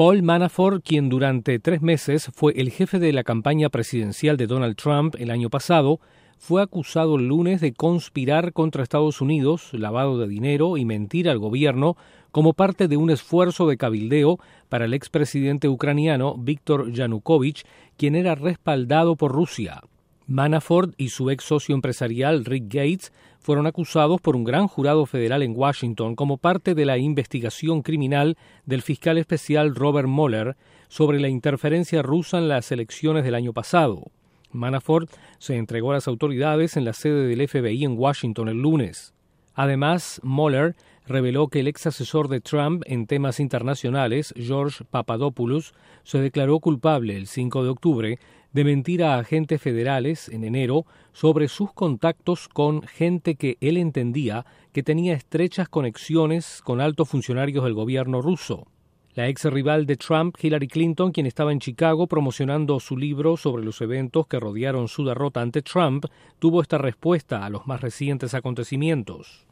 Paul Manafort, quien durante 3 meses fue el jefe de la campaña presidencial de Donald Trump el año pasado, fue acusado el lunes de conspirar contra Estados Unidos, lavado de dinero y mentir al gobierno como parte de un esfuerzo de cabildeo para el expresidente ucraniano Víktor Yanukovych, quien era respaldado por Rusia. Manafort y su ex socio empresarial Rick Gates fueron acusados por un gran jurado federal en Washington como parte de la investigación criminal del fiscal especial Robert Mueller sobre la interferencia rusa en las elecciones del año pasado. Manafort se entregó a las autoridades en la sede del FBI en Washington el lunes. Además, Mueller reveló que el ex asesor de Trump en temas internacionales, George Papadopoulos, se declaró culpable el 5 de octubre de mentir a agentes federales en enero sobre sus contactos con gente que él entendía que tenía estrechas conexiones con altos funcionarios del gobierno ruso. La ex rival de Trump, Hillary Clinton, quien estaba en Chicago promocionando su libro sobre los eventos que rodearon su derrota ante Trump, tuvo esta respuesta a los más recientes acontecimientos.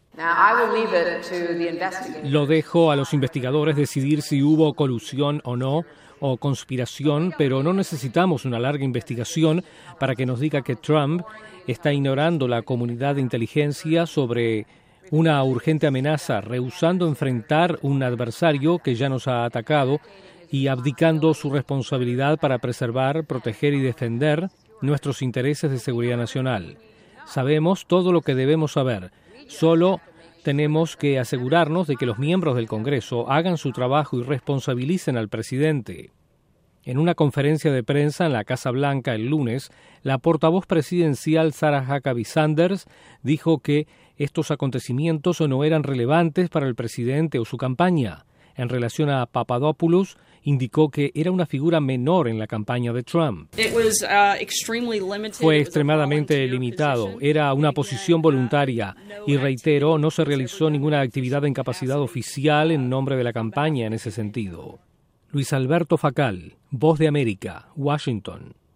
Lo dejo a los investigadores decidir si hubo colusión o no, o conspiración, pero no necesitamos una larga investigación para que nos diga que Trump está ignorando la comunidad de inteligencia sobre una urgente amenaza, rehusando enfrentar un adversario que ya nos ha atacado y abdicando su responsabilidad para preservar, proteger y defender nuestros intereses de seguridad nacional. Sabemos todo lo que debemos saber. Solo tenemos que asegurarnos de que los miembros del Congreso hagan su trabajo y responsabilicen al presidente. En una conferencia de prensa en la Casa Blanca el lunes, la portavoz presidencial Sarah Huckabee Sanders dijo que estos acontecimientos no eran relevantes para el presidente o su campaña. En relación a Papadopoulos, indicó que era una figura menor en la campaña de Trump. Fue extremadamente limitado, era una posición voluntaria y, reitero, no se realizó ninguna actividad en capacidad oficial en nombre de la campaña en ese sentido. Luis Alberto Facal, Voz de América, Washington.